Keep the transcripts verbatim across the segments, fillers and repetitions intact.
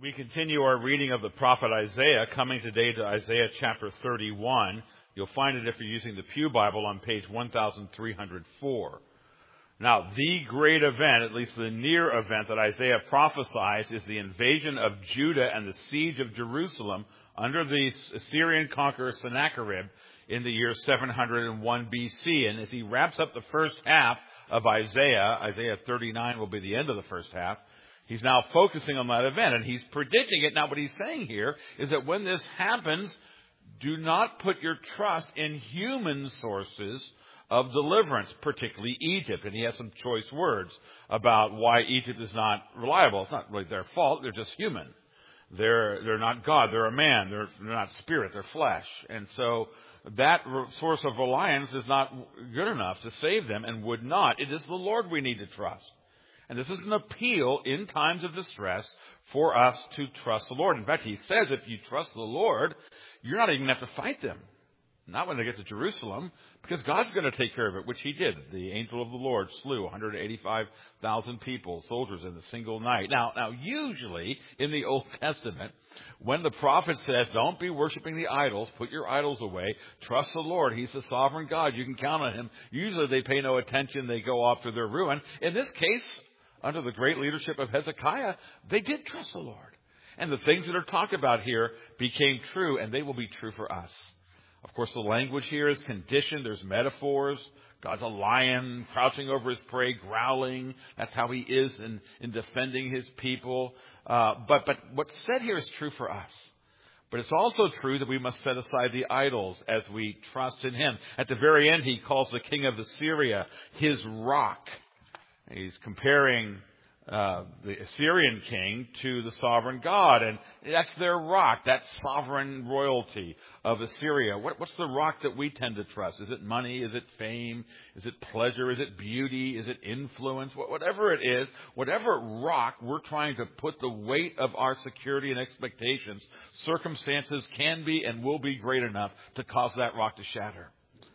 We continue our reading of the prophet Isaiah, coming today to Isaiah chapter thirty-one. You'll find it if you're using the Pew Bible on page one thousand three hundred four. Now, the great event, at least the near event that Isaiah prophesies, is the invasion of Judah and the siege of Jerusalem under the Assyrian conqueror Sennacherib in the year seven hundred one B C. And as he wraps up the first half of Isaiah, Isaiah thirty-nine will be the end of the first half, he's now focusing on that event, and he's predicting it. Now, what he's saying here is that when this happens, do not put your trust in human sources of deliverance, particularly Egypt. And he has some choice words about why Egypt is not reliable. It's not really their fault. They're just human. They're they're not God. They're a man. They're, they're not spirit. They're flesh. And so that source of reliance is not good enough to save them, and would not. It is the Lord we need to trust. And this is an appeal in times of distress for us to trust the Lord. In fact, he says if you trust the Lord, you're not even going to have to fight them. Not when they get to Jerusalem, because God's going to take care of it, which he did. The angel of the Lord slew one hundred eighty-five thousand people, soldiers, in a single night. Now, now, usually in the Old Testament, when the prophet says, don't be worshiping the idols, put your idols away, trust the Lord, he's the sovereign God, you can count on him. Usually they pay no attention, they go off to their ruin. In this case, under the great leadership of Hezekiah, they did trust the Lord. And the things that are talked about here became true, and they will be true for us. Of course, the language here is conditioned. There's metaphors. God's a lion crouching over his prey, growling. That's how he is in, in defending his people. Uh, but, but what's said here is true for us. But it's also true that we must set aside the idols as we trust in him. At the very end, he calls the king of Assyria his rock. He's comparing uh, the Assyrian king to the sovereign God, and that's their rock, that sovereign royalty of Assyria. What, what's the rock that we tend to trust? Is it money? Is it fame? Is it pleasure? Is it beauty? Is it influence? Whatever it is, whatever rock we're trying to put the weight of our security and expectations, circumstances can be and will be great enough to cause that rock to shatter.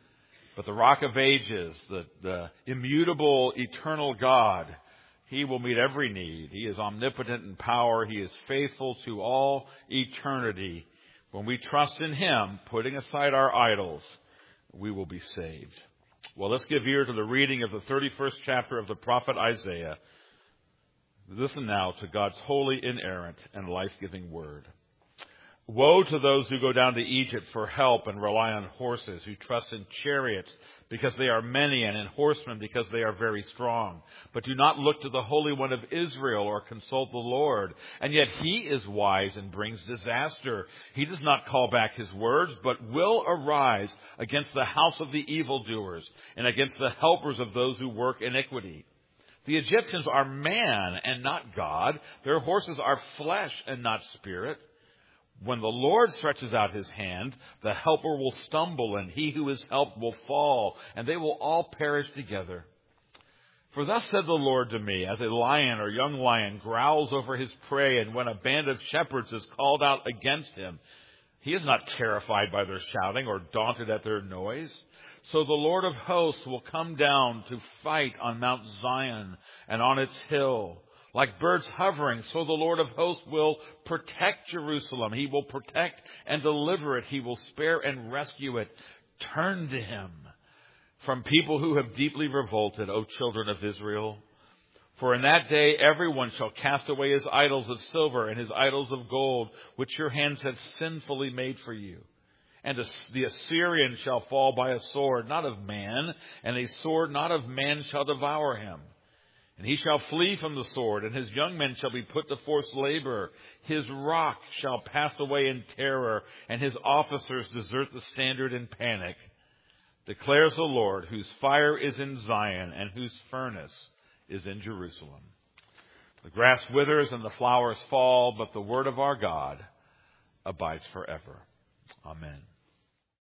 But the rock of ages, the, the immutable, eternal God, he will meet every need. He is omnipotent in power. He is faithful to all eternity. When we trust in him, putting aside our idols, we will be saved. Well, let's give ear to the reading of the thirty-first chapter of the prophet Isaiah. Listen now to God's holy, inerrant, and life-giving word. Woe to those who go down to Egypt for help and rely on horses, who trust in chariots because they are many, and in horsemen because they are very strong. But do not look to the Holy One of Israel or consult the Lord. And yet he is wise and brings disaster. He does not call back his words, but will arise against the house of the evildoers and against the helpers of those who work iniquity. The Egyptians are man and not God. Their horses are flesh and not spirit. When the Lord stretches out his hand, the helper will stumble, and he who is helped will fall, and they will all perish together. For thus said the Lord to me, as a lion or young lion growls over his prey, and when a band of shepherds is called out against him, he is not terrified by their shouting or daunted at their noise. So the Lord of hosts will come down to fight on Mount Zion and on its hill. Like birds hovering, so the Lord of hosts will protect Jerusalem. He will protect and deliver it. He will spare and rescue it. Turn to him from people who have deeply revolted, O children of Israel. For in that day everyone shall cast away his idols of silver and his idols of gold, which your hands have sinfully made for you. And the Assyrian shall fall by a sword, not of man, and a sword not of man shall devour him. And he shall flee from the sword, and his young men shall be put to forced labor. His rock shall pass away in terror, and his officers desert the standard in panic. Declares the Lord, whose fire is in Zion, and whose furnace is in Jerusalem. The grass withers and the flowers fall, but the word of our God abides forever. Amen.